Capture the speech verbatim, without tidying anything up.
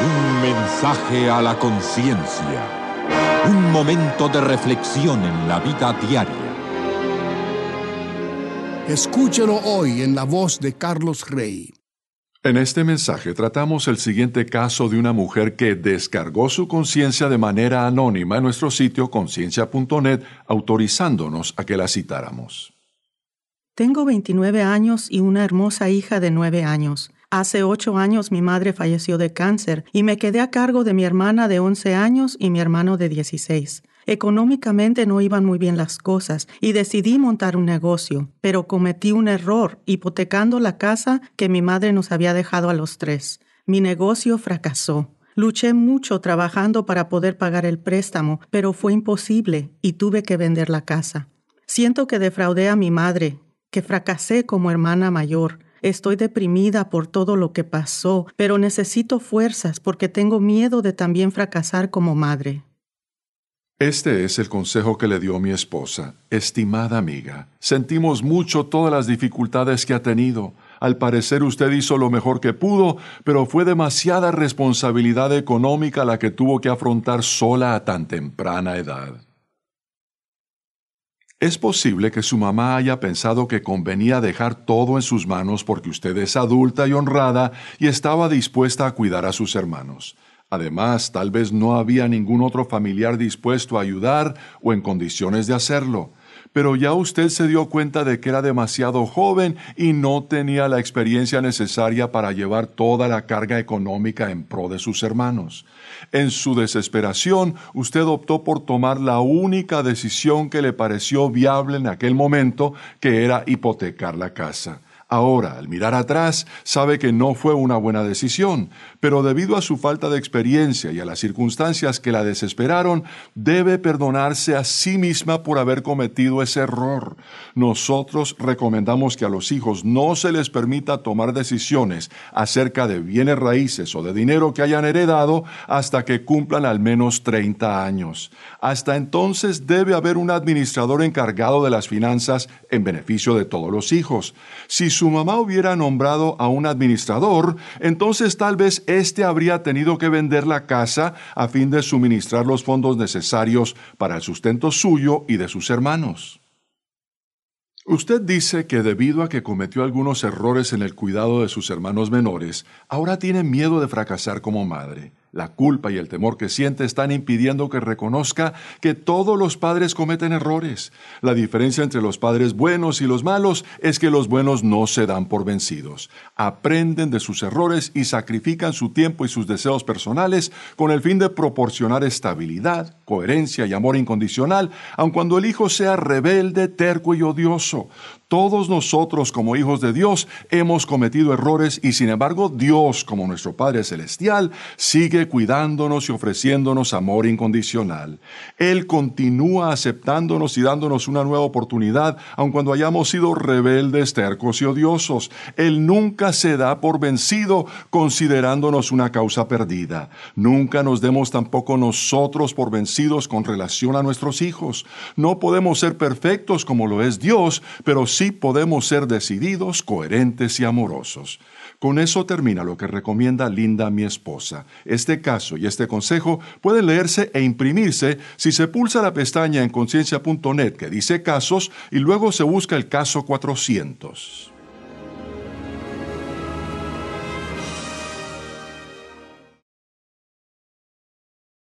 Un mensaje a la conciencia. Un momento de reflexión en la vida diaria. Escúchelo hoy en la voz de Carlos Rey. En este mensaje tratamos el siguiente caso de una mujer que descargó su conciencia de manera anónima en nuestro sitio conciencia punto net, autorizándonos a que la citáramos. Tengo veintinueve años y una hermosa hija de nueve años. Hace ocho años mi madre falleció de cáncer y me quedé a cargo de mi hermana de once años y mi hermano de dieciséis. Económicamente no iban muy bien las cosas y decidí montar un negocio, pero cometí un error hipotecando la casa que mi madre nos había dejado a los tres. Mi negocio fracasó. Luché mucho trabajando para poder pagar el préstamo, pero fue imposible y tuve que vender la casa. Siento que defraudé a mi madre, que fracasé como hermana mayor. Estoy deprimida por todo lo que pasó, pero necesito fuerzas porque tengo miedo de también fracasar como madre. Este es el consejo que le dio mi esposa. Estimada amiga, sentimos mucho todas las dificultades que ha tenido. Al parecer usted hizo lo mejor que pudo, pero fue demasiada responsabilidad económica la que tuvo que afrontar sola a tan temprana edad. Es posible que su mamá haya pensado que convenía dejar todo en sus manos porque usted es adulta y honrada y estaba dispuesta a cuidar a sus hermanos. Además, tal vez no había ningún otro familiar dispuesto a ayudar o en condiciones de hacerlo. Pero ya usted se dio cuenta de que era demasiado joven y no tenía la experiencia necesaria para llevar toda la carga económica en pro de sus hermanos. En su desesperación, usted optó por tomar la única decisión que le pareció viable en aquel momento, que era hipotecar la casa. Ahora, al mirar atrás, sabe que no fue una buena decisión, pero debido a su falta de experiencia y a las circunstancias que la desesperaron, debe perdonarse a sí misma por haber cometido ese error. Nosotros recomendamos que a los hijos no se les permita tomar decisiones acerca de bienes raíces o de dinero que hayan heredado hasta que cumplan al menos treinta años. Hasta entonces debe haber un administrador encargado de las finanzas en beneficio de todos los hijos. Si su mamá hubiera nombrado a un administrador, entonces tal vez éste habría tenido que vender la casa a fin de suministrar los fondos necesarios para el sustento suyo y de sus hermanos. Usted dice que debido a que cometió algunos errores en el cuidado de sus hermanos menores, ahora tiene miedo de fracasar como madre. La culpa y el temor que siente están impidiendo que reconozca que todos los padres cometen errores. La diferencia entre los padres buenos y los malos es que los buenos no se dan por vencidos. Aprenden de sus errores y sacrifican su tiempo y sus deseos personales con el fin de proporcionar estabilidad, coherencia y amor incondicional, aun cuando el hijo sea rebelde, terco y odioso. Todos nosotros, como hijos de Dios, hemos cometido errores y, sin embargo, Dios, como nuestro Padre Celestial, sigue cuidándonos y ofreciéndonos amor incondicional. Él continúa aceptándonos y dándonos una nueva oportunidad, aun cuando hayamos sido rebeldes, tercos y odiosos. Él nunca se da por vencido, considerándonos una causa perdida. Nunca nos demos tampoco nosotros por vencidos con relación a nuestros hijos. No podemos ser perfectos como lo es Dios, pero sí podemos ser decididos, coherentes y amorosos. Con eso termina lo que recomienda Linda, mi esposa. Este caso y este consejo pueden leerse e imprimirse si se pulsa la pestaña en conciencia punto net que dice casos y luego se busca el caso cuatrocientos.